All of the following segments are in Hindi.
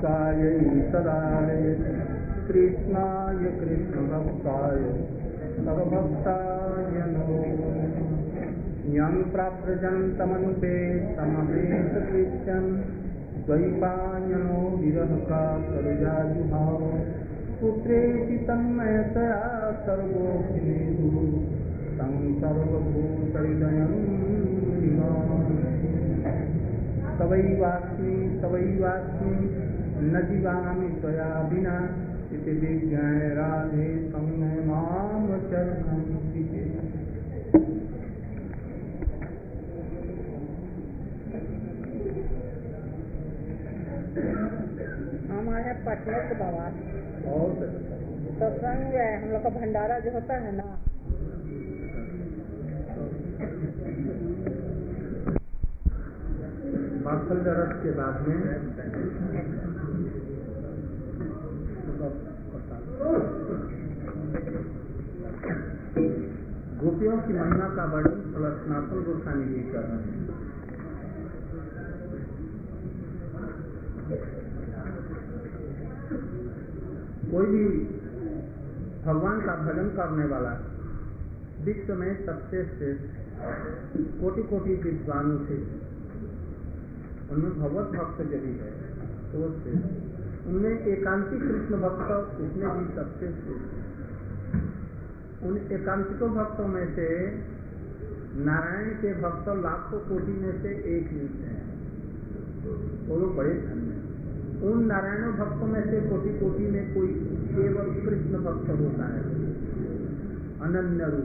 गोपिकायै सदालये कृष्णाय कृष्णभक्ताय सर्वभक्ताय नमो यं प्राव्रजन्तमनुपे समवेतकृत्यं द्वैपायनो विरहकातरुजाजुभाव पुत्रेति तन्मयतया सर्वोऽभिनेदु तं सर्वभूतहृदयं तवैवास्मि न जीवामि त्वया विना इति विज्ञाय राधे संज्ञ मां चरणं विजे। हमारे पटना के बाबा और सत्संग है, हम लोग का भंडारा जो होता है ना, वात्सल्य रस के बाद में गोपियों की महिमा का वर्णन सनातन गोस्वामी जी कर रहे हैं। कोई भी भगवान का भजन करने वाला विश्व में सबसे श्रेष्ठ कोटि कोटि विद्वानों से उनमें भगवत भक्त यदि है तो उनमें एकांतिक कृष्ण भक्त उसमें भी सबसे श्रेष्ठ। उन एकांतिकों भक्तों में से नारायण के भक्त लाखों कोटि में से एक मिलते हैं, वो लोग बड़े धन्य हैं। उन नारायण भक्तों में से कोटि कोटि में कोई केवल कृष्ण भक्त होता है, अनन्य रूप।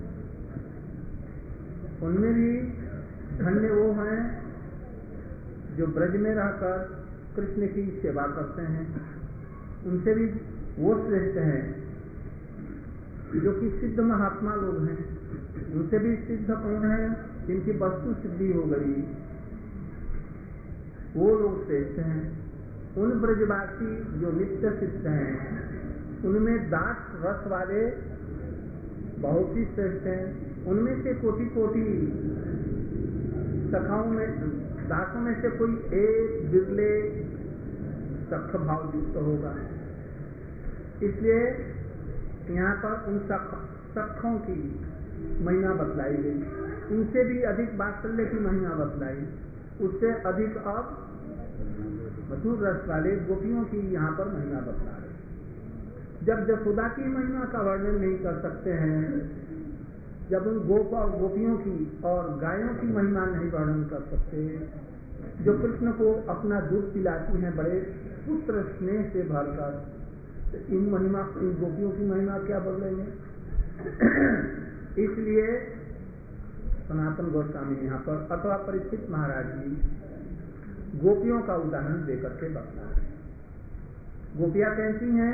उनमें भी धन्य वो हैं जो ब्रज में रहकर कृष्ण की सेवा करते हैं। उनसे भी वो श्रेष्ठ हैं जो कि सिद्ध महात्मा लोग हैं। उनसे भी सिद्ध कौन है? जिनकी वस्तु सिद्धि हो गई, वो लोग श्रेष्ठ हैं। उन ब्रजवासी जो नित्य सिद्ध हैं, उनमें दास रस वाले बहुत ही श्रेष्ठ हैं। उनमें से कोटि कोटि सखाओं में दासों में से कोई एक बिरले सख भाव युक्त होगा। इसलिए यहाँ पर उन सखों की महिमा बतलाई गई। उनसे भी अधिक वात्सल्य की महिमा बतलाई, उससे अधिक अब मधुर रस वाले गोपियों की यहाँ पर महिमा बतला रहे। जब यशोदा की महिमा का वर्णन नहीं कर सकते हैं, जब उन गोप और गोपियों की और गायों की महिमा नहीं वर्णन कर सकते, जो कृष्ण को अपना दूध पिलाती हैं बड़े पुत्र स्नेह से भरकर, तो इन गोपियों की महिमा क्या बोलेंगे? इसलिए सनातन गोस्वामी यहाँ पर अथवा परीक्षित महाराज जी गोपियों का उदाहरण देकर के बता रहे हैं। गोपियां कैसी हैं?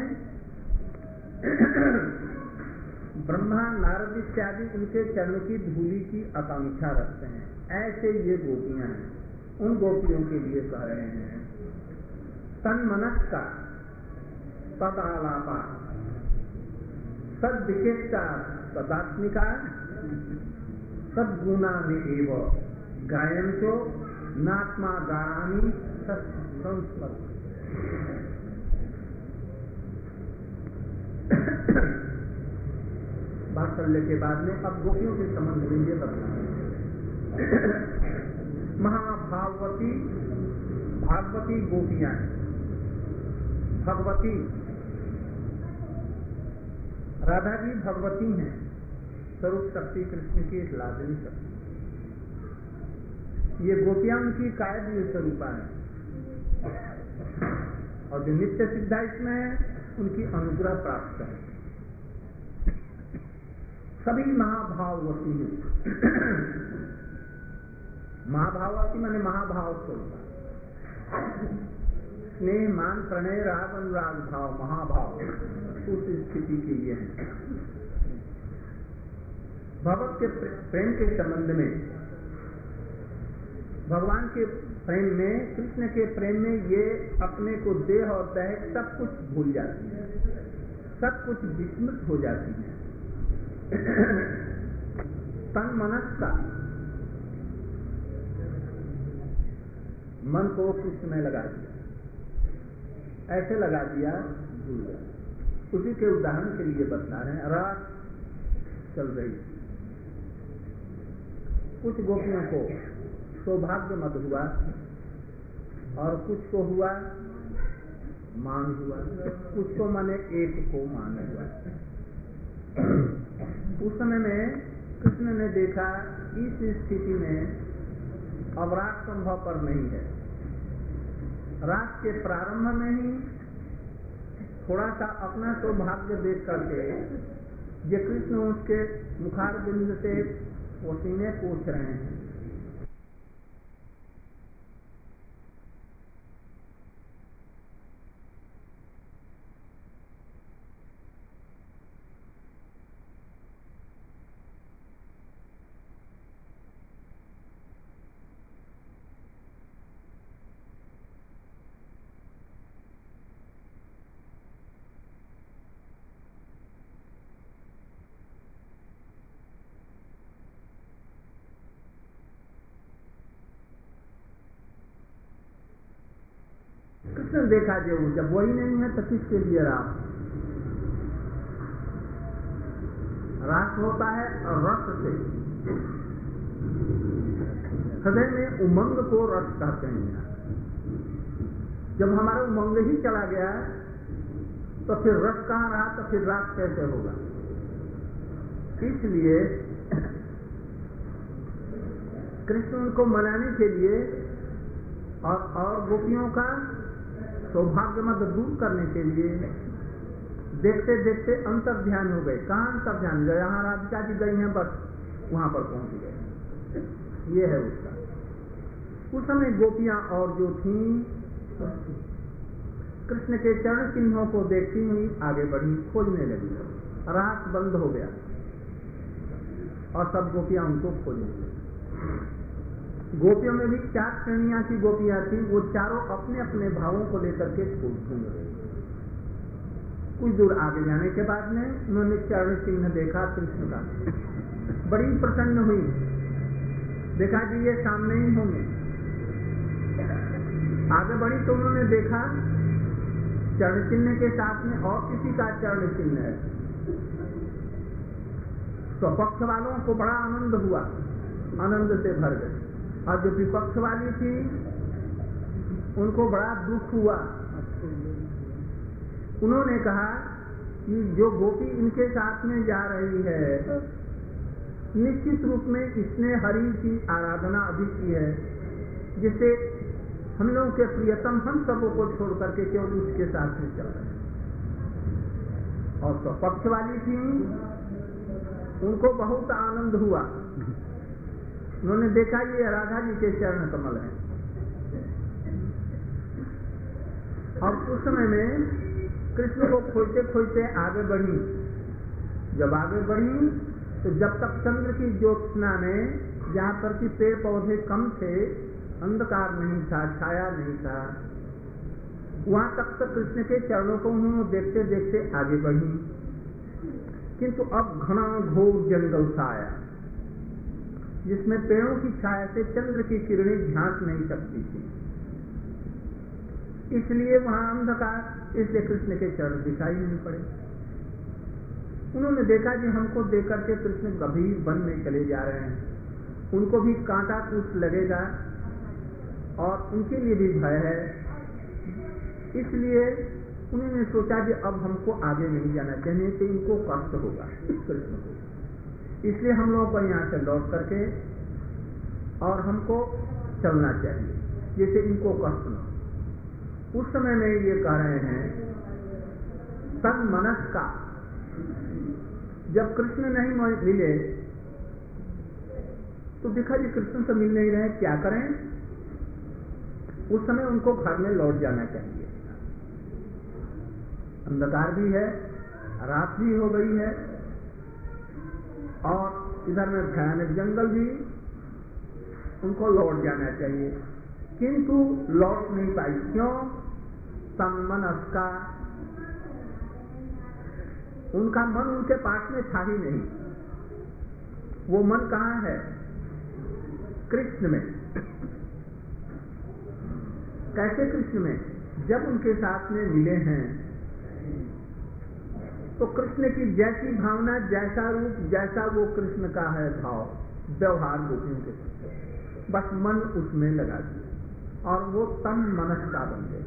ब्रह्मा नारद इत्यादि उनके चरण की धूलि की आकांक्षा रखते हैं, ऐसे ये गोपियां हैं। उन गोपियों के लिए कह रहे हैं तन्मनस्का तदालापा सद्विकेता सदात्मिका सद्गुणा में एवं गायंतो नात्मा गारानी संस्मृत। वात्सल्य के बाद में अब गोपियों के संबंध में ये बता भागवती गोपियां हैं। भगवती राधा जी भगवती हैं, स्वरूप शक्ति कृष्ण की एक लाडली शक्ति। ये गोपियां उनकी काव्य स्वरूपा है, और जो नित्य सिद्धा इसमें है उनकी अनुग्रह प्राप्त है। सभी महाभाववती हैं। महाभाववती माने महाभाव स्वरूपा, स्नेह मान प्रणय राग अनुराग भाव महाभाव, उस स्थिति के लिए है। भगवत के प्रेम के संबंध में, भगवान के प्रेम में, कृष्ण के प्रेम में ये अपने को देह और देह सब कुछ भूल जाती है, सब कुछ विस्मृत हो जाती है। तन मनस्का, मन को कृष्ण में लगा दिया। ऐसे लगा दिया, भूल गया। उसी के उदाहरण के लिए बता रहे हैं। रात चल रही, कुछ गोपियों को सौभाग्य मत हुआ और कुछ को हुआ मान हुआ, कुछ को माने एक को मान हुआ। उस समय में कृष्ण ने देखा इस स्थिति में अब रात संभव पर नहीं है। रात के प्रारंभ में ही थोड़ा सा अपना सौभाग्य देख करके ये कृष्ण उसके मुखार बिंद से पसीने पूछ रहे हैं। कृष्ण देखा जो जब वही नहीं है तो किसके लिए रास? रास होता है रस से। हृदय में उमंग को रस कहते हैं। जब हमारा उमंग ही चला गया तो फिर रस कहाँ रहा, तो फिर रास कैसे होगा? इसलिए कृष्ण उनको मनाने के लिए और गोपियों का सौभाग्य मत दूर करने के लिए देखते देखते अंतर ध्यान हो गए। कहाँ अंतर ध्यान गए? यहाँ राधिका जी गई हैं, बस वहां पर पहुंच गए। ये है उसका। उस समय गोपियां और जो थीं कृष्ण के चरण चिन्हों को देखती हुई आगे बढ़ी, खोजने लगी। रात बंद हो गया और सब गोपियां उनको खोजने लगी। गोपियों में भी 4 श्रेणियां की गोपियां थी। वो चारों अपने अपने भावों को लेकर के ढूंढ रही। कुछ दूर आगे जाने के बाद में उन्होंने चरण चिन्ह देखा कृष्ण का, बड़ी प्रसन्न हुई। देखा कि ये सामने ही होंगे। आगे बढ़ी तो उन्होंने देखा चरण चिन्ह के साथ में और किसी का चरण चिन्ह है। तो पक्ष वालों को बड़ा आनंद हुआ, आनंद से भर गए। और जो विपक्ष वाली थी उनको बड़ा दुख हुआ। उन्होंने कहा कि जो गोपी इनके साथ में जा रही है, निश्चित रूप में इसने हरि की आराधना अधिक की है, जिससे हम लोगों के प्रियतम हम सबों को छोड़ करके केवल उसके साथ में चल रहे हैं। और स्वपक्ष वाली थी, उनको बहुत आनंद हुआ। उन्होंने देखा ये राधा जी के चरण कमल हैं। और उस समय में कृष्ण को खोजते खोजते आगे बढ़ी। जब आगे बढ़ी तो जब तक चंद्र की ज्योत्सना में, जहाँ पर कि पेड़ पौधे कम थे, अंधकार नहीं था, छाया नहीं था, वहां तक तो कृष्ण के चरणों को उन्होंने देखते देखते आगे बढ़ी। किंतु अब घना घोर जंगल सा आया, जिसमें पेड़ों की छाया से चंद्र की किरणें झांक नहीं सकती थी। इसलिए वहां अंधकार, इसलिए कृष्ण के चरण दिखाई नहीं पड़े। उन्होंने देखा कि हमको देख करके कृष्ण गंभीर वन में चले जा रहे हैं, उनको भी कांटा कुछ लगेगा और उनके लिए भी भय है। इसलिए उन्होंने सोचा कि अब हमको आगे नहीं जाना चाहिए, तो इनको कष्ट होगा कृष्ण को। इसलिए हम लोगों को यहाँ से लौट करके और हमको चलना चाहिए, जैसे इनको कष्ट न। उस समय में ये कह रहे हैं तन मनस का। जब कृष्ण नहीं मिले तो देखा जी कृष्ण से मिल नहीं रहे, क्या करें? उस समय उनको घर में लौट जाना चाहिए। अंधकार भी है, रात भी हो गई है और इधर में भयानक जंगल भी, उनको लौट जाना चाहिए। किंतु लौट नहीं पाई। क्यों? तन्मनस का, उनका मन उनके पास में था ही नहीं। वो मन कहाँ है? कृष्ण में। कैसे कृष्ण में? जब उनके साथ में मिले हैं तो कृष्ण की जैसी भावना, जैसा रूप, जैसा वो कृष्ण का है भाव, व्यवहार गोपियों के साथ, बस मन उसमें लगा दिया और वो तन मनस का बन गए।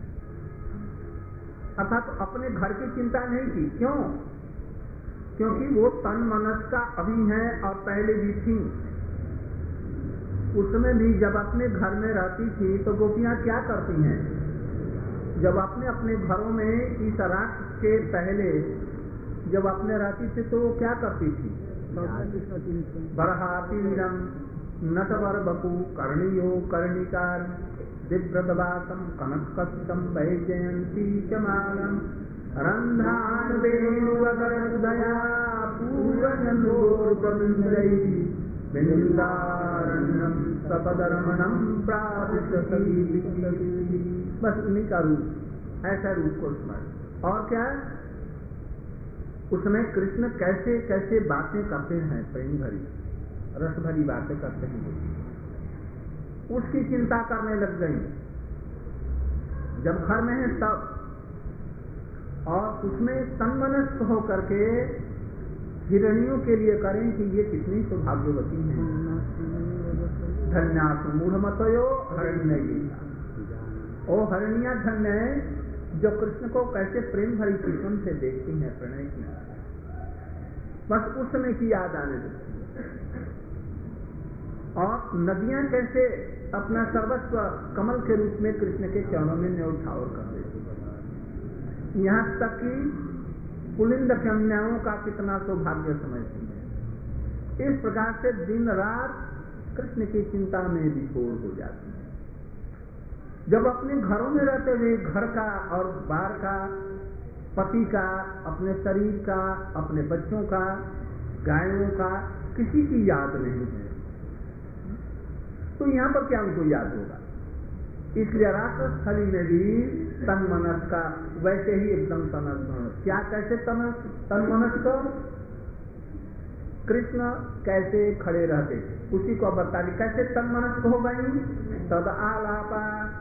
अर्थात तो अपने घर की चिंता नहीं की। क्यों? क्योंकि वो तन मनस का अभी है और पहले भी थी। उसमें भी जब अपने घर में रहती थी तो गोपियां क्या करती हैं? जब अपने अपने घरों में इस रात के पहले जब अपने रहती थी तो वो क्या करती थी? बरहाती नटवर बपू कर्णियो कर्णिकार दिव्रतवासम कनकस्तम वैजयंती चमानम रंध्रान वेणुवदया पूरनोर्गंधई बिंदारण्यम सपदरमणम प्राविशति। बस उन्हीं का रूप, ऐसा रूप को स्मरण। और क्या? उसमें कृष्ण कैसे कैसे बातें करते हैं, प्रेम भरी रस भरी बातें करते हैं, उसकी चिंता करने लग गई जब घर में है तब। और उसमें तन्मनस्क होकर के हिरणियों के लिए करें कि ये कितनी सौभाग्यवती हैं। धन्यासु मूढ़मतयो हरिण्य, ओ हरिणिया धन्य है जो कृष्ण को कैसे प्रेम भरी चित्तन से देखती हैं, प्रणय की। बस उस समय की याद आने लगती है। और नदियां कैसे अपना सर्वस्व कमल के रूप में कृष्ण के चरणों में न्योछावर कर देती हैं। यहाँ तक कि पुलिंद कन्याओं का कितना सौभाग्य समझती है। इस प्रकार से दिन रात कृष्ण की चिंता में विभोर हो जाती है। जब अपने घरों में रहते हुए घर का और बाहर का, पति का, अपने शरीर का, अपने बच्चों का, गायों का, किसी की याद नहीं है तो यहाँ पर क्या उनको याद होगा? इसलिए राष्ट्रस्थली में भी तन मनस का वैसे ही एकदम तनस। क्या कैसे तन मनस को? कृष्ण कैसे खड़े रहते उसी को बता दी। कैसे तन मनस हो गई? तद आलापा,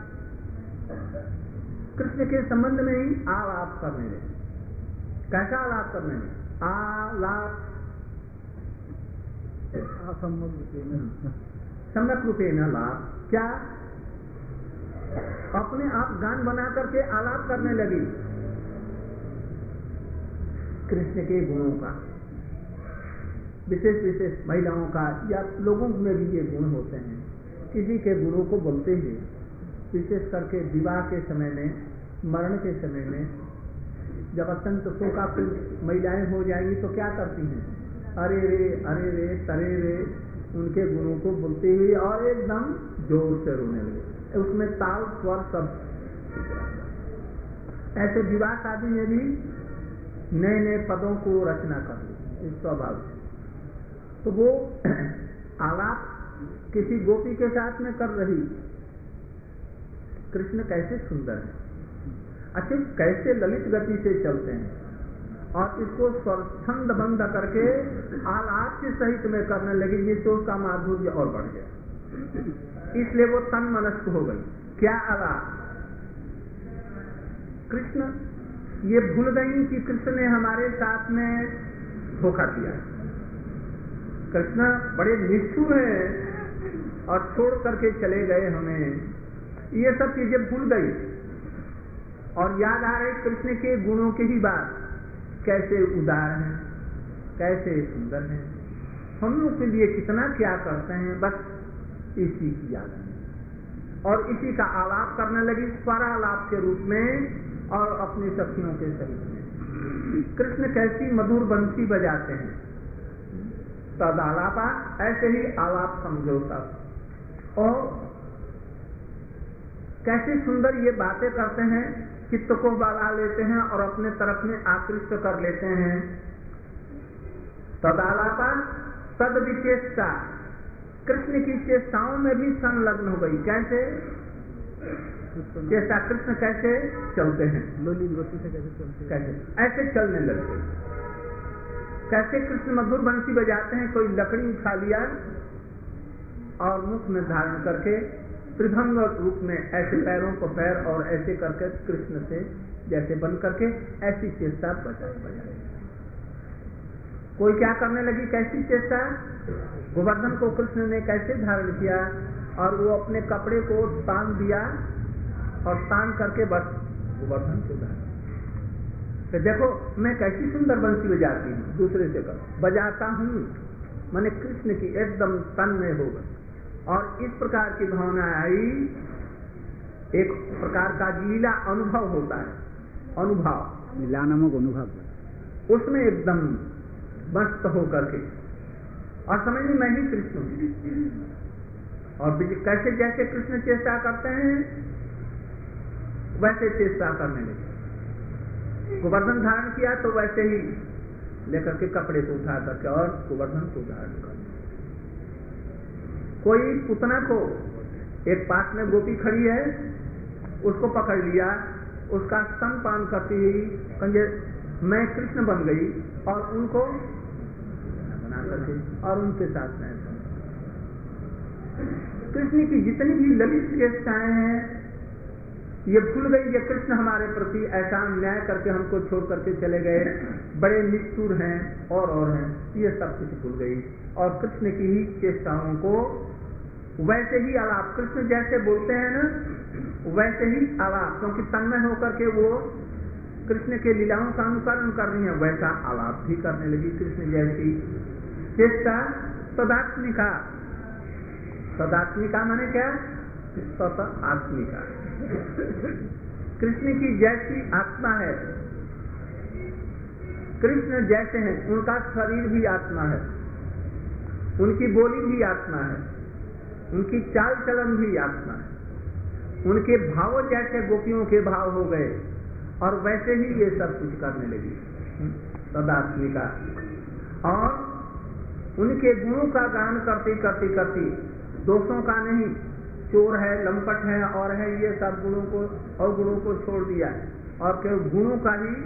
कृष्ण के संबंध में ही आलाप करने लगे। कैसा आलाप करने लगे? आलाप सम्यक रूपे न लाभ। क्या? अपने आप गान बना करके आलाप करने लगी कृष्ण के गुणों का, विशेष विशेष महिलाओं का या लोगों में भी ये गुण होते हैं। किसी के गुणों को बोलते हैं, विशेष करके विवाह के समय में, मरण के समय में, जब अत्यंत शोकाकुल महिलाएं हो जाएंगी तो क्या करती हैं? अरे रे, अरे रे, तरे रे, उनके गुणों को बोलते हुए और एकदम जोर से रोने लगे। उसमें ताल स्वर सब। ऐसे विवाह शादी में भी नए नए पदों को रचना कर ली इस स्वभाव से। तो वो आलाप किसी गोपी के साथ में कर रही। कृष्ण कैसे सुंदर है, अच्छे कैसे ललित गति से चलते हैं और इसको स्वच्छंद बंद करके आलाप के सहित में करने लगी, जिससे उसका माधुर्य और बढ़ गया। इसलिए वो तन मनस्क हो गई। क्या आलाप? कृष्ण ये भूल गई कि कृष्ण ने हमारे साथ में धोखा दिया। कृष्ण बड़े निष्ठुर हैं और छोड़ करके चले गए हमें। ये सब चीजें भूल गई और याद आ रही कृष्ण के गुणों की ही बात। कैसे उदार हैं, कैसे सुंदर हैं, हम लोग के लिए कितना क्या करते हैं, बस इसी की याद है। और इसी का आलाप करने लगी स्वरालाप के रूप में और अपनी सखियों के सहित में। कृष्ण कैसी मधुर बंसी बजाते हैं, तद आलापा, ऐसे ही आलाप समझो सब। और कैसे सुंदर ये बातें करते हैं, चित्त को बहला लेते हैं और अपने तरफ में आकृष्ट कर लेते हैं। तदालापा तद विचेष्टा, कृष्ण की चेष्टाओं में भी संलग्न हो गई। कैसे चेष्टा? कृष्ण कैसे चलते हैं, लोली गति से कैसे चलते हैं, कैसे ऐसे चलने लगते। कैसे कृष्ण मधुर बंसी बजाते हैं, कोई लकड़ी उठा लिया और मुख में धारण करके त्रिभंग रूप में ऐसे पैरों को पैर और ऐसे करके कृष्ण से जैसे बन करके ऐसी चेष्टा बजाए। कोई क्या करने लगी, कैसी चेष्टा, गोवर्धन को कृष्ण ने कैसे धारण किया और वो अपने कपड़े को तान दिया और तान करके बस गोवर्धन को धारण। तो देखो मैं कैसी सुंदर बंसी बजाती हूँ, दूसरे से बजाता हूँ, मैंने कृष्ण की एकदम तन में हो गई। और इस प्रकार की भावना आई, एक प्रकार का लीला अनुभव होता है, अनुभव लीला नामक अनुभव, उसमें एकदम मस्त हो करके और समझ ली मैं ही कृष्ण हूँ। और कैसे जैसे कृष्ण चेष्टा करते हैं वैसे चेष्टा करने लगे। गोवर्धन धारण किया तो वैसे ही लेकर के कपड़े को उठा करके और गोवर्धन को धारण कर। कोई पुतना को, एक पास में गोपी खड़ी है, उसको पकड़ लिया, उसका स्तनपान करती हुई कंजे मैं कृष्ण बन गई और उनको बना करके और उनके साथ में कृष्ण की जितनी भी ललित चेष्टाएं हैं ये भूल गई। ये कृष्ण हमारे प्रति ऐसा अन्याय करके हमको छोड़ करके चले गए, बड़े निष्ठुर हैं और हैं, ये सब कुछ भूल गई और कृष्ण की ही चेष्टाओं को वैसे ही आलाप, कृष्ण जैसे बोलते हैं ना वैसे ही आलाप, क्योंकि तन्मय होकर के वो कृष्ण के लीलाओं का अनुकरण कर रही है, वैसा आलाप भी करने लगी कृष्ण जैसी चेष्टा। तदात्मिका, तदात्मिका माने क्या, तत आत्मिका, कृष्ण की जैसी आत्मा है, कृष्ण जैसे हैं, उनका शरीर भी आत्मा है, उनकी बोली भी आत्मा है, उनकी चाल चलन भी आत्मा है, उनके भाव जैसे गोपियों के भाव हो गए और वैसे ही ये सब कुछ करने लगी तदात्मिका। और उनके गुणों का गान करते करते करते, दोषों का नहीं, चोर है, लंपट है और है, ये सब गुणों को और गुणों को छोड़ दिया और केवल गुणों का ही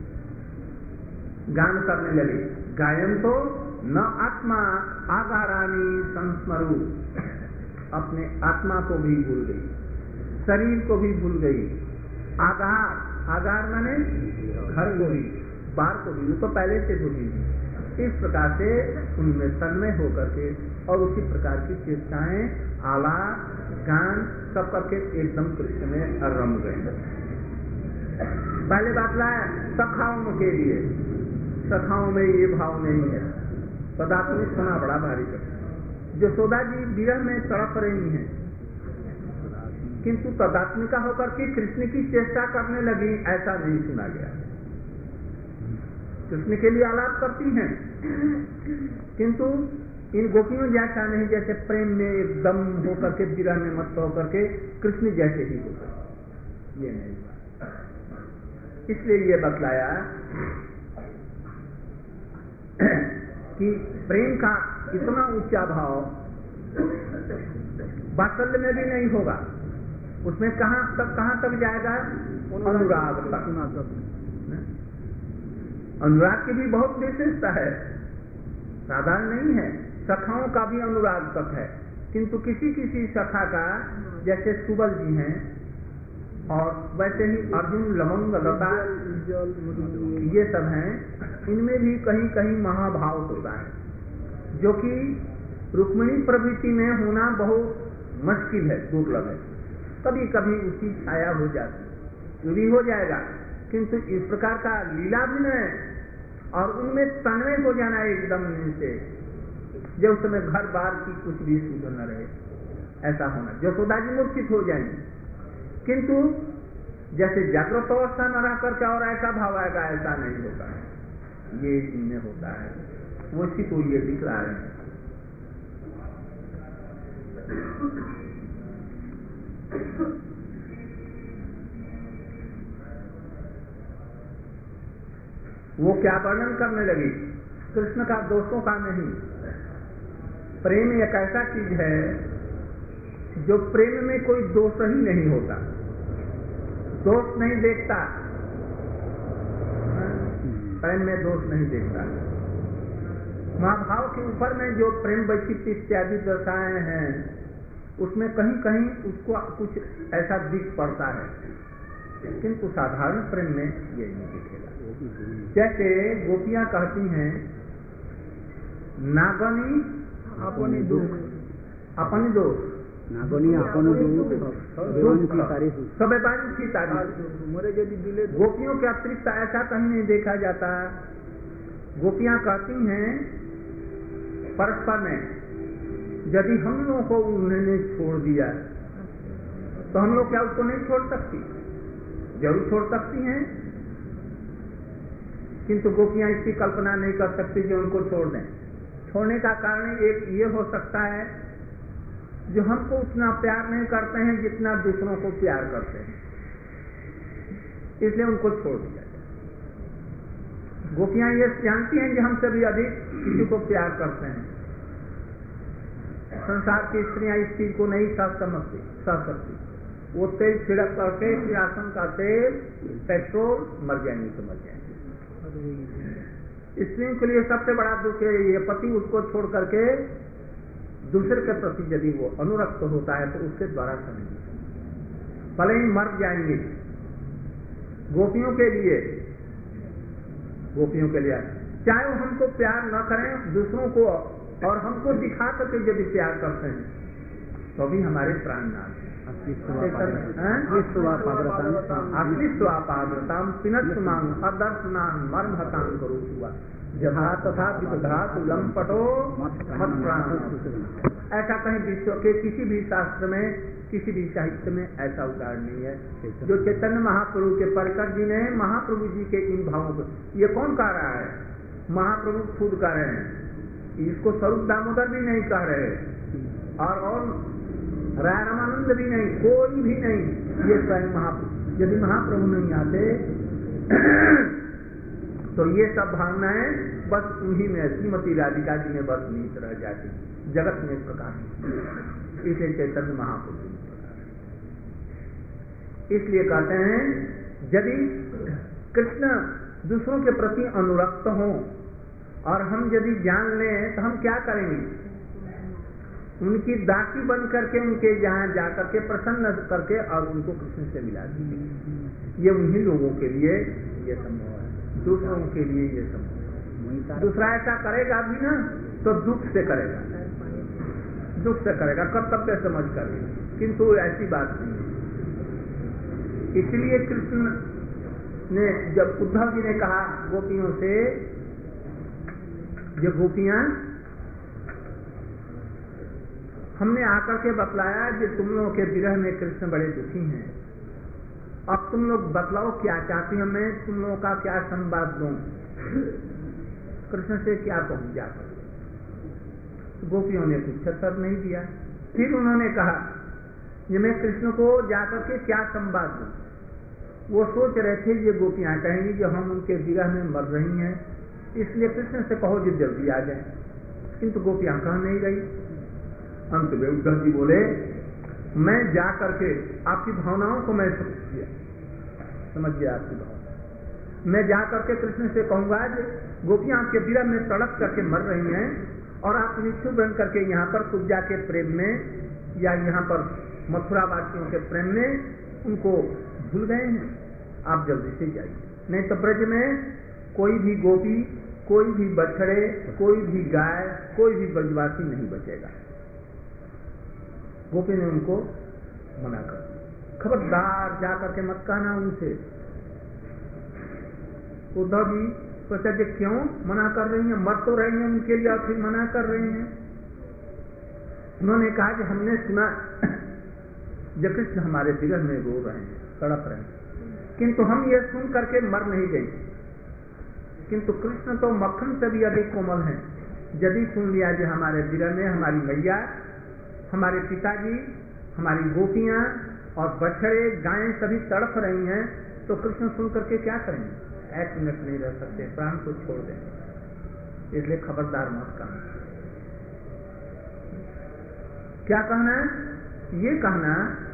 गान करने लगे। गायन तो न आत्मा आगारानी संस्मरू, अपने आत्मा को भी भूल गई, शरीर को भी भूल गई, आगार, आगार माने घर को भी, बार को भी, वो तो पहले से भूली। इस प्रकार से उनमें तन्मय होकर के और उसी प्रकार की चेष्टाएं, आलाप, गान सब करके एकदम कृष्ण में रम गए। पहले बात लाया सखाओं के लिए, सखाओं में ये भाव नहीं है, तदात्मिक होना बड़ा भारी है। यशोदा जी विरह में तड़प रही हैं, किंतु तदात्मिका होकर के कृष्ण की चेष्टा करने लगी, ऐसा नहीं सुना गया। कृष्ण के लिए आलाप करती हैं, किंतु इन गोपियों जैसा नहीं, जैसे प्रेम में एकदम होकर के विरह में मत होकर के कृष्ण जैसे ही होकर, ये नहीं हुआ। इसलिए ये बतलाया कि प्रेम का इतना ऊंचा भाव वात्सल्य में भी नहीं होगा, उसमें कहां तक जाएगा, अनुराग तक। अनुराग की भी बहुत विशेषता है, साधारण नहीं है। सखाओं का भी अनुराग तक है, किंतु किसी किसी सखा का, जैसे सुबल जी हैं और वैसे ही अर्जुन, लवंग, लता, ये सब हैं, इनमें भी कहीं कहीं महाभाव होता है, जो कि रुक्मिणी प्रवृत्ति में होना बहुत मुश्किल है, दुर्लभ है। कभी कभी उसकी छाया हो जाती, जो भी हो जाएगा, किंतु इस प्रकार का लीला भी न है और उनमें तन्मय हो जाना एकदम से, जो उस समय घर बार की कुछ भी सुध न रहे, ऐसा होना। यशोदा जी मूर्छित हो जाएंगे, किंतु जैसे जागृत अवस्था में रह करके और ऐसा भाव आएगा, ऐसा नहीं होता है, ये इनमें होता है, वो इसी को ये दिखला रहे हैं। वो क्या वर्णन करने लगी, कृष्ण का दोषों का नहीं। प्रेम एक ऐसा चीज है जो प्रेम में कोई दोष ही नहीं होता, दोष नहीं देखता, प्रेम में दोष नहीं देखता। महाभाव के ऊपर में जो प्रेम वैचित्र इत्यादि दर्शाए हैं, उसमें कहीं कहीं उसको कुछ ऐसा दिख पड़ता है, किंतु साधारण प्रेम में ये नहीं दिखेगा। जैसे गोपियां कहती हैं, नागनी अपनी दुख, अपनी दोष, नागनी अपन सबे बानी की तारीफ। मोरे यदि दिले गोपियों के अतिरिक्त ऐसा कहीं नहीं देखा जाता। गोपियां कहती हैं परस्पर में, यदि हम लोगों को उन्होंने छोड़ दिया तो हम लोग क्या उसको नहीं छोड़ सकती? जरूर छोड़ सकती हैं, किंतु गोपियां इसकी कल्पना नहीं कर सकती कि उनको छोड़ दें। छोड़ने का कारण एक ये हो सकता है, जो हमको उतना प्यार नहीं करते हैं जितना दूसरों को प्यार करते हैं, इसलिए उनको छोड़ दिया जाए। गोपियां ये जानती हैं कि हमसे भी अधिक किसी को प्यार करते हैं। संसार की स्त्रियां इस चीज को नहीं सह सकती। वो तेल छिड़क करके किरासन का तेल, पेट्रोल, मर जाएंगे तो मर जाएंगे। स्त्रियों के लिए सबसे बड़ा दुख है ये, पति उसको छोड़ करके दूसरे के प्रति यदि वो अनुरक्त होता है तो उसके द्वारा समझ भले ही मर जाएंगे। गोपियों के लिए चाहे वो हमको प्यार न करें, दूसरों को और हमको दिखा करके यदि प्यार करते हैं तो भी हमारे प्राण नाथ स्वापाग्रताम पिनत्सुमां अदर्शनान मर्म हतान करो हुआ जथा तथा विधातु लंपटो मत प्राण। ऐसा कहीं विश्व के किसी भी शास्त्र में, किसी भी साहित्य में ऐसा उदाहरण नहीं है जो चैतन्य महाप्रभु के परकर जी ने महाप्रभु जी के इन भावों को, ये कौन कह रहा है? महाप्रभु खुद कह रहे हैं, इसको स्वरूप दामोदर भी नहीं कह रहे और राय रामानंद भी नहीं, कोई भी नहीं, ये स्वयं महाप्रभु। यदि महाप्रभु नहीं आते तो ये सब भावनाएं बस उन्हीं में, श्रीमती राधिका जी में बस नीत रह जाती, जगत में प्रकाश। इसे चैतन्य महाप्रभु इसलिए कहते हैं, यदि कृष्ण दूसरों के प्रति अनुरक्त हों और हम यदि जान लें तो हम क्या करेंगे? उनकी दासी बन करके उनके यहाँ जाकर के प्रसन्न करके और उनको कृष्ण से मिला देंगे। ये उन्हीं लोगों के लिए ये संभव है, दूसरों के लिए ये संभव है। दूसरा ऐसा करेगा भी ना तो दुख से करेगा, कर्तव्य समझ कर, किंतु ऐसी बात नहीं है। इसलिए कृष्ण ने जब उद्धव जी ने कहा गोपियों से, ये गोपियां हमने आकर के बतलाया कि तुम लोगों के विरह में कृष्ण बड़े दुखी हैं, अब तुम लोग बतलाओ क्या चाहती हो, मैं तुम लोगों का क्या संवाद दूं, कृष्ण से क्या कहूं जाकर? गोपियों ने कुछ उत्तर नहीं दिया। फिर उन्होंने कहा कि मैं कृष्ण को जाकर के क्या संवाद दूं? वो सोच रहे थे ये गोपियां कहेंगी जो हम उनके विरह में मर रही हैं, इसलिए कृष्ण से कहो जो जल्दी आ जाए, किंतु गोपियां कह नहीं गई। अंत में उद्धव जी बोले, मैं जा करके आपकी भावनाओं को मैं समझ गया आपकी भावना, मैं जा करके कृष्ण से कहूंगा गोपियां आपके विरह में तड़प करके मर रही हैं और आप निश्चुप बन करके यहाँ पर कुब्जा के प्रेम में या यहाँ पर मथुरा वासियों के प्रेम में उनको भूल गए हैं, आप जल्दी से जाइए, नहीं तो ब्रज में कोई भी गोपी, कोई भी बछड़े, कोई भी गाय, कोई भी ब्रजवासी नहीं बचेगा। गोपी ने उनको मना कर, खबरदार जाकर के मत कहना उनसे। उद्धव जी सोचा कि क्यों मना कर रही हैं, मर तो रही हैं उनके लिए और फिर मना कर रही हैं। उन्होंने कहा कि हमने सुना जब कृष्ण हमारे विरह में रो रहे हैं, तड़प रहे हैं, किंतु हम ये सुन करके मर नहीं गए, किंतु कृष्ण तो मक्खन से भी अधिक कोमल हैं। यदि सुन लिया कि हमारे विरह में हमारी मैया, हमारे पिताजी, हमारी गोपियां और बछड़े गायें सभी तड़प रही हैं, तो कृष्ण सुन करके क्या करेंगे? एक मिनट नहीं रह सकते, प्राण को छोड़ देंगे, इसलिए खबरदार मत कहना। क्या कहना? ये कहना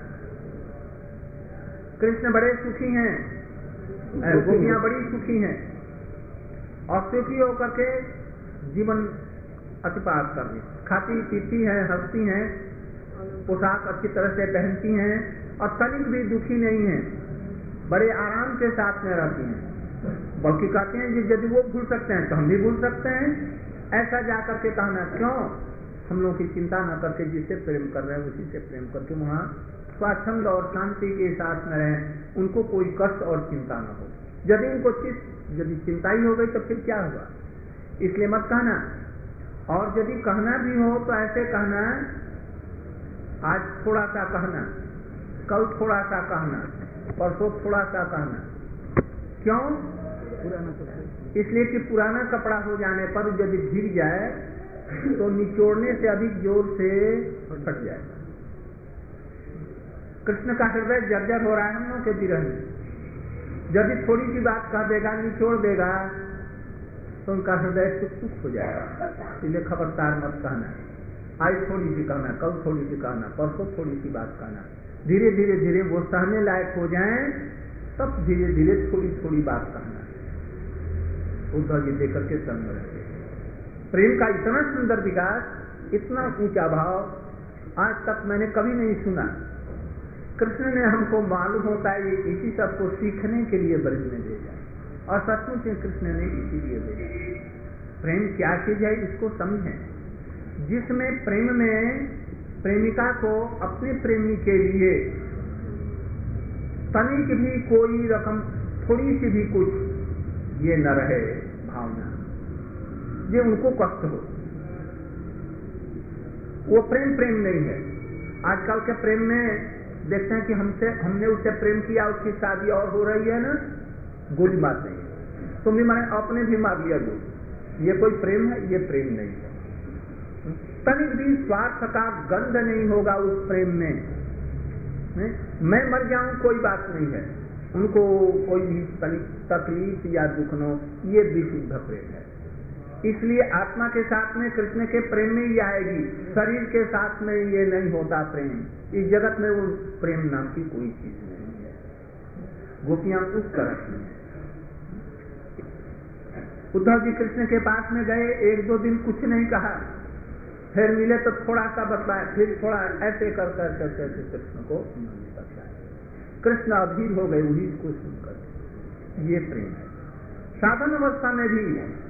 कृष्ण बड़े सुखी हैं, गोपियां बड़ी सुखी हैं और सुखी होकर के जीवन अतिपात कर रही, खाती पीती है, हंसती हैं, पोशाक अच्छी तरह से पहनती हैं और तनिक भी दुखी नहीं है, बड़े आराम के साथ में रहती हैं। बल्कि कहते हैं कि यदि वो भूल सकते हैं तो हम भी भूल सकते हैं। ऐसा जाकर के कहना, क्यों हम लोग की चिंता न करके जिससे प्रेम कर रहे हैं उसी से प्रेम करके वहाँ स्वाच्छंद और शांति के साथ में रहें, उनको कोई कष्ट और चिंता न हो। यदि उनको यदि चिंता ही हो गई तो फिर क्या होगा? इसलिए मत कहना। और यदि कहना भी हो तो ऐसे कहना, आज थोड़ा सा कहना, कल थोड़ा सा कहना, परसों थोड़ा सा कहना। क्यों? इसलिए कि पुराना कपड़ा हो जाने पर यदि भीग जाए तो निचोड़ने से अधिक जोर से फट जाएगा। कृष्ण का हृदय जर्जर हो रहा है हम लोग के विरह में। यदि थोड़ी सी बात कह देगा, निचोड़ देगा, तो उनका हृदय सुख हो जाएगा। इसलिए खबरदार मत कहना। आज थोड़ी सी कहना, कल थोड़ी सी कहना, परसों थोड़ी सी बात कहना। धीरे धीरे धीरे वो सहने लायक हो जाएं, तब धीरे धीरे थोड़ी थोड़ी बात कहना। उद्धव जी देकर के संग रहेंगे। प्रेम का इतना सुंदर विकास, इतना ऊंचा भाव आज तक मैंने कभी नहीं सुना। कृष्ण ने हमको मालूम होता है ये इसी सबको सीखने के लिए ब्रज में भेजा, और सचमुच में कृष्ण ने इसीलिए भेजा। प्रेम क्या चीज है इसको समझें। जिसमें प्रेम में प्रेमिका को अपने प्रेमी के लिए तनिक भी कोई रकम, थोड़ी सी भी कुछ ये न रहे भावना, ये उनको कष्ट हो, वो प्रेम प्रेम नहीं है। आजकल के प्रेम में देखते हैं कि हमने उससे प्रेम किया, उसकी शादी और हो रही है ना, गोली मार नहीं, तुम भी मैंने अपने भी मार लिया गोली। ये कोई प्रेम है? ये प्रेम नहीं है। तनिक भी स्वार्थ का गंध नहीं होगा उस प्रेम में। मैं मर जाऊं कोई बात नहीं है, उनको कोई भी तकलीफ या दुख न हो, ये विशुद्ध प्रेम है। इसलिए आत्मा के साथ में कृष्ण के प्रेम में ही आएगी, शरीर के साथ में ये नहीं होता प्रेम। इस जगत में वो प्रेम नाम की कोई चीज नहीं है। गोपियां उस तरह की हैं। उद्धव जी कृष्ण के पास में गए, एक दो दिन कुछ नहीं कहा, फिर मिले तो थोड़ा सा बतलाया, फिर थोड़ा ऐसे कर करके कृष्ण को बतलाया। कृष्ण अधीर हो गए उन्हीं को सुनकर। ये प्रेम है। साधन अवस्था में भी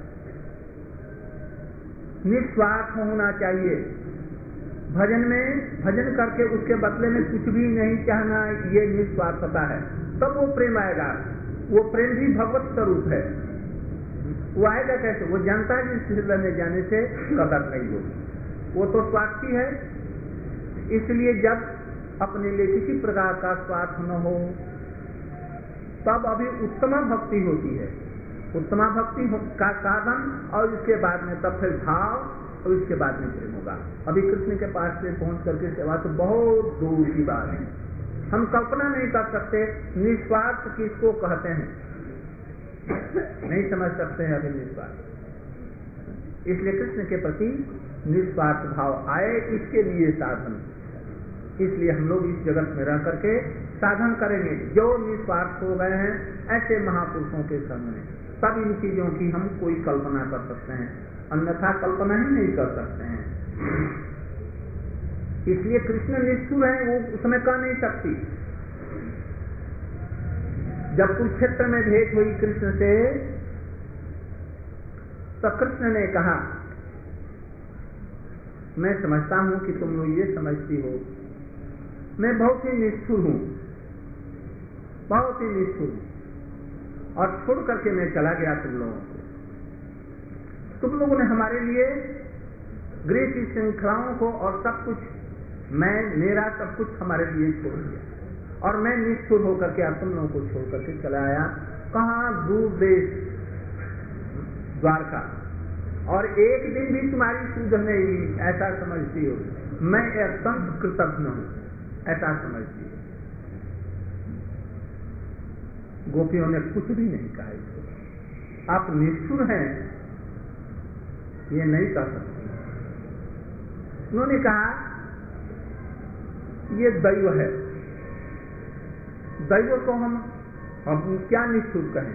निस्वार्थ होना चाहिए। भजन में भजन करके उसके बदले में कुछ भी नहीं चाहना, ये निस्वार्थता है। तब वो प्रेम आएगा। वो प्रेम भी भगवत स्वरूप है। वो आएगा कैसे? वो जानता है कि हृदय में जाने से कदर नहीं होगी। वो तो स्वार्थी है। इसलिए जब अपने लिए किसी प्रकार का स्वार्थ न हो, तब अभी उत्तम भक्ति होती है। उत्तम भक्ति का साधन, और इसके बाद में तब फिर भाव, और इसके बाद में प्रेम होगा। अभी कृष्ण के पास से पहुंच करके सेवा तो बहुत दूर की बात है। हम कल्पना नहीं कर सकते निस्वार्थ किसको कहते हैं, नहीं समझ सकते हैं अभी निस्वार्थ। इसलिए कृष्ण के प्रति निस्वार्थ भाव आए, इसके लिए साधन। इसलिए हम लोग इस जगत में रह करके साधन करेंगे। जो निस्वार्थ हो गए हैं ऐसे महापुरुषों के संग में, सब इन चीजों की हम कोई कल्पना कर सकते हैं, अन्यथा कल्पना ही नहीं कर सकते हैं। इसलिए कृष्ण निष्ठुर है, वो उसमें कह नहीं सकती। जब कुरुक्षेत्र में भेंट हुई कृष्ण से, तो कृष्ण ने कहा, मैं समझता हूं कि तुम लोग ये समझती हो, मैं बहुत ही निष्ठुर हूं, बहुत ही निष्ठुर हूं, और छोड़ करके मैं चला गया तुम लोगों को। तुम लोगों ने हमारे लिए गृह की श्रृंखलाओं को और सब कुछ, मेरा सब कुछ हमारे लिए छोड़ दिया, और मैं निष्ठुर होकर के अब तुम लोगों को छोड़ करके चला आया। कहाँ? दूर देश, द्वारका। और एक दिन भी तुम्हारी सुध नहीं, ऐसा समझती हो। मैं अत्यंत कृतज्ञ हूं, ऐसा समझती हो। गोपियों ने कुछ भी नहीं कहा इसको। आप निष्ठुर हैं ये नहीं कह सकते। उन्होंने कहा ये दैव है, दैव को हम क्या निष्ठुर कहें।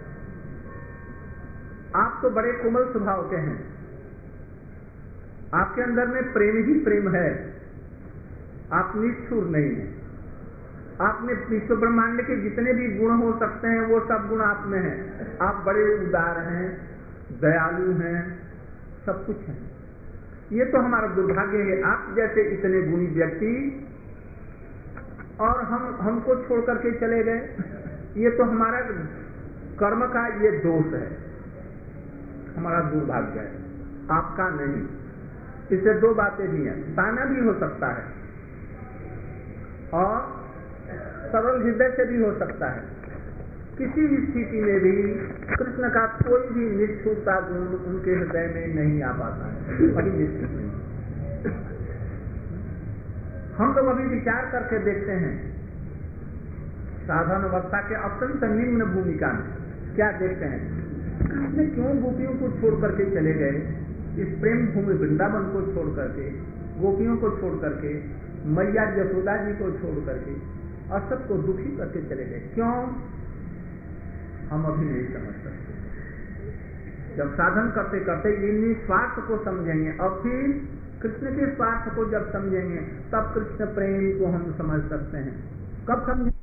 आप तो बड़े कोमल स्वभाव के हैं, आपके अंदर में प्रेम ही प्रेम है, आप निष्ठुर नहीं हैं। आप में विश्व ब्रह्मांड के जितने भी गुण हो सकते हैं वो सब गुण आप में हैं। आप बड़े उदार हैं, दयालु हैं, सब कुछ हैं। ये तो हमारा दुर्भाग्य है, आप जैसे इतने गुणी व्यक्ति और हमको छोड़ करके चले गए। ये तो हमारा कर्म का ये दोष है, हमारा दुर्भाग्य है, आपका नहीं। इससे दो बातें भी हैं, ताना भी हो सकता है और सरल हृदय से भी हो सकता है। किसी भी स्थिति में भी कृष्ण का कोई भी निष्ठुरता गुण उनके हृदय में नहीं आ पाता है, वही निश्चित नहीं। हम लोग अभी विचार करके देखते हैं, साधन अवस्था के अत्यंत निम्न भूमिका में क्या देखते हैं, कृष्ण क्यों गोपियों को छोड़ करके चले गए, इस प्रेम भूमि वृंदावन को छोड़ करके, गोपियों को छोड़ करके, मैया यशोदा जी को छोड़ करके और सबको दुखी करके चले गए, क्यों? हम अभी नहीं समझ सकते। जब साधन करते करते इन स्वार्थ को समझेंगे और फिर कृष्ण के स्वार्थ को जब समझेंगे तब कृष्ण प्रेम को हम समझ सकते हैं। कब समझेंगे?